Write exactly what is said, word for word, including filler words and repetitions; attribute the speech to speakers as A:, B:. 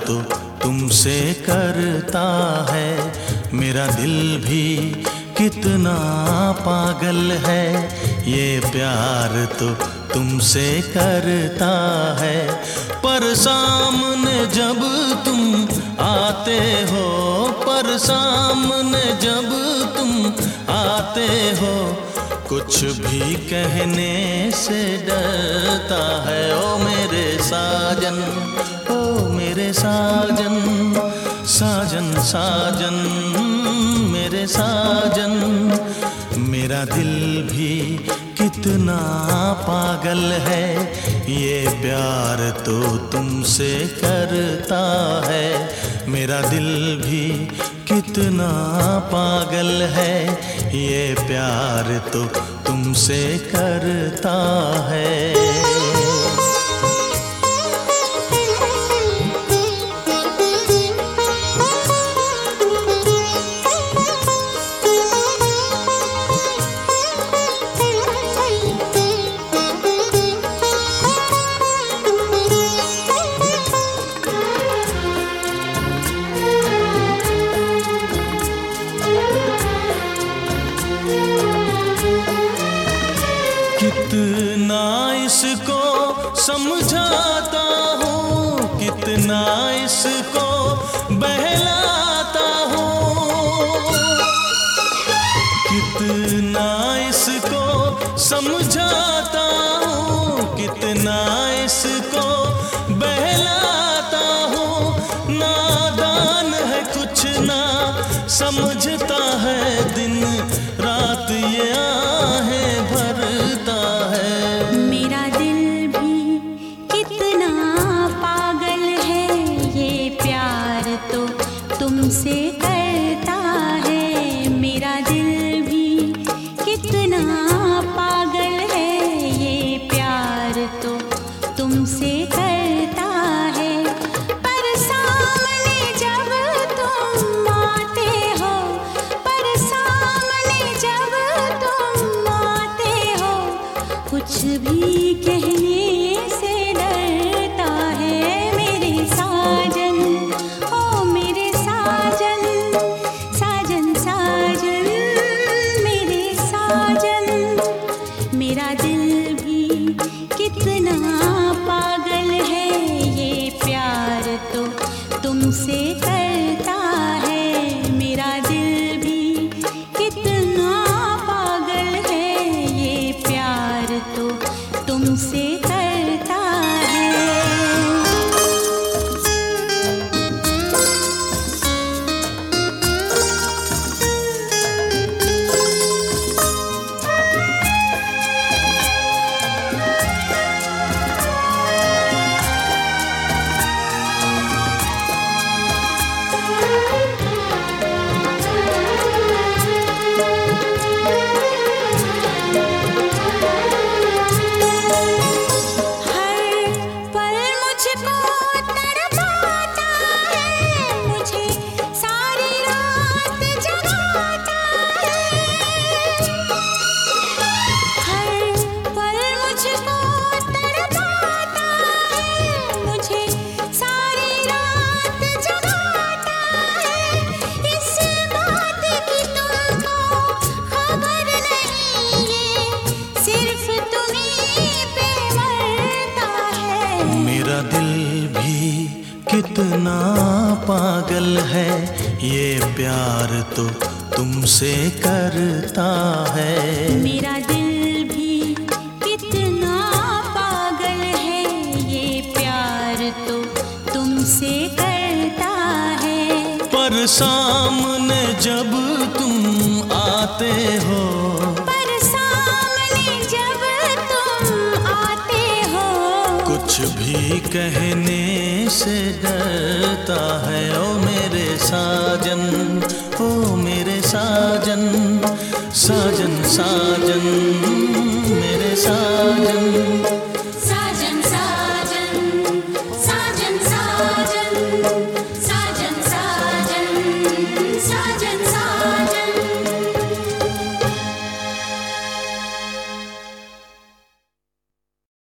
A: तो तुमसे करता है, मेरा दिल भी कितना पागल है। ये प्यार तो तुमसे करता है, पर सामने जब तुम आते हो, पर सामने जब तुम आते हो, कुछ भी कहने से डरता है। ओ मेरे साजन, ओ मेरे साजन, साजन साजन मेरे साजन। मेरा दिल भी कितना पागल है, ये प्यार तो तुमसे करता है। मेरा दिल भी कितना पागल है, ये प्यार तो तुमसे करता है। कितना इसको समझाता हूँ, कितना इसको बहलाता हूँ, कितना इसको समझाता हूँ, कितना इसको बहलाता हूँ। नादान है कुछ ना समझता है, दिन रात ये आहें भरता है।
B: मेरा दिल भी कितना पागल है, ये प्यार तो तुमसे करता है। मेरा दिल भी कितना पागल है, ये प्यार तो तुमसे करता है। पर सामने जब तुम आते हो, पर सामने जब तुम आते हो, कुछ भी कहने से डरता है। मेरे साजन, ओ मेरे साजन, साजन साजन मेरे साजन। मेरा दिल भी कितना पागल है, ये प्यार तो तुमसे करता है। मेरा दिल भी कितना पागल है, ये प्यार तो तुमसे करता है।
A: मेरा दिल भी कितना पागल है, ये प्यार तो तुमसे करता है।
B: मेरा दिल भी कितना पागल है, ये प्यार तो तुमसे करता है।
A: पर सामने जब तुम आते हो,
B: पर सामने जब तुम आते हो,
A: कुछ भी कहने से डरता है। ओ मेरे साजन, ओ मेरे साजन, साजन साजन मेरे साजन।